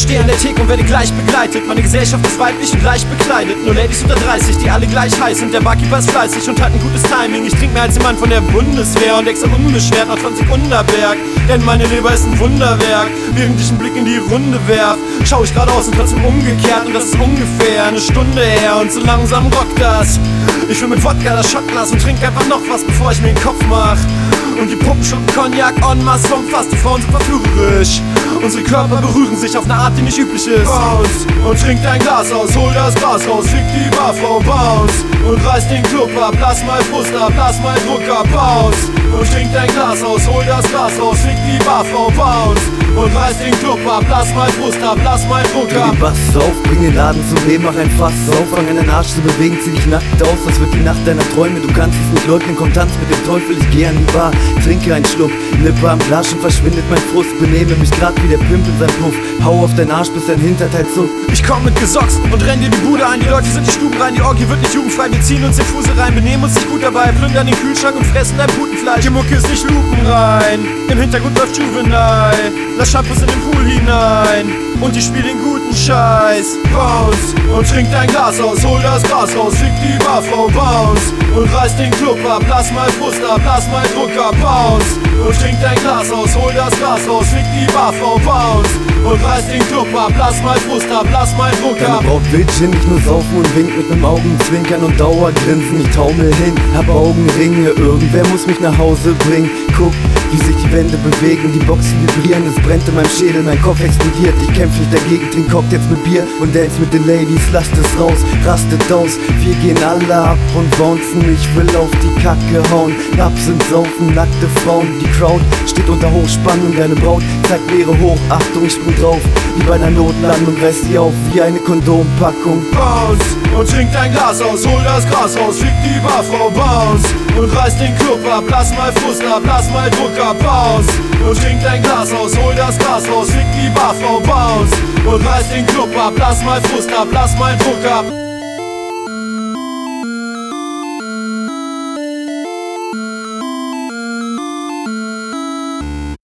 stehe an der Theke und werde gleich begleitet. Meine Gesellschaft ist weiblich und gleich bekleidet. Nur Ladies unter 30, die alle gleich heiß sind. Der Barkeeper ist fleißig und hat ein gutes Timing. Ich trink mehr als ein Mann von der Bundeswehr und extra unbeschwert nach 20 Unterberg. Denn meine Leber ist ein Wunderwerk. Während ich einen Blick in die Runde werf, schau ich geradeaus und trotzdem umgekehrt. Und das ist ungefähr eine Stunde her und so langsam rockt das. Ich will mit Wodka das Shotglas und trink einfach noch was, bevor ich mir den Kopf mach. Und die Puppen schlucken Cognac en masse vom Fass, die Frauen sind verführerisch. Unsere Körper berühren sich auf eine Art, die nicht üblich ist. Bounce und trink dein Glas aus, hol das Gras raus, fick die Barfrau. Bounce und reiß den Club ab, lass mal Frust ab, lass mal Druck ab. Bounce und trink dein Glas aus, hol das Glas raus, fick die Barfrau. Bounce und reiß den Club ab, lass mal Frust ab, lass mal Druck ab. Bring den Bass auf, bring den Laden zum Leben, mach ein Fass auf. Fang an den Arsch zu bewegen, zieh dich nackt aus. Das wird die Nacht deiner Träume, du kannst es nicht leugnen. Komm, tanz mit dem Teufel, ich geh an die Bar, trinke einen Schluck, nippe am Glas und verschwindet mein Frust. Benehme mich grad wie der Pimp in seinem Puff, hau auf deinen Arsch, bis dein Hinterteil zuckt. Ich komm mit Gesocks und renn dir die Bude ein. Die Leute sind die Stuben rein, die Orgie wird nicht jugendfrei. Wir ziehen uns den Fuße rein, benehmen uns nicht gut dabei, plündern den Kühlschrank und fressen dein Putenfleisch. Die Mucke ist nicht lupenrein, im Hintergrund läuft Juvenile. Lass Shampoos in den Pool hinein und die spielen guten Scheiß. Bounce und trink dein Glas aus, hol das Gras raus, fick die Barfrau. Bounce und reiß den Club ab, lass mal Frust ab, lass mal Druck ab. Bounce und trink dein Glas aus, hol das Gras raus, fick die Barfrau. Bounce und reiß den Club ab, lass mal Frust ab, lass mal Druck ab. Deine Braut will Gin, nicht nur saufen und winkt mit nem Augenzwinkern und Dauergrinsen. Ich taumel hin, hab Augenringe, irgendwer muss mich nach Hause bringen. Guck, wie sich die Wände bewegen, die Boxen vibrieren, es brennt in meinem Schädel, mein Kopf explodiert. Ich kämpf nicht dagegen, trink Cocktails mit Bier und dance mit den Ladies, lasst es raus, rastet aus. Wir gehen alle ab und bouncen, ich will auf die Kacke hauen. Absinth saufen, nackte Frauen, die Crowd steht unter Hochspannung. Deine Braut zeigt Beere hoch, Achtung, ich spring drauf, wie bei einer Notlandung, reiß sie auf wie eine Kondompackung. Bounce und trink dein Glas aus, hol das Gras raus, fick die Barfrau. Bounce und reiß den Club ab, lass mal Frust ab, lass mal Druck ab. Bounce und trink dein Glas aus, hol das Gras raus, fick die Barfrau. Bounce und reiß den Club ab, lass mal Frust ab, lass mal Druck ab.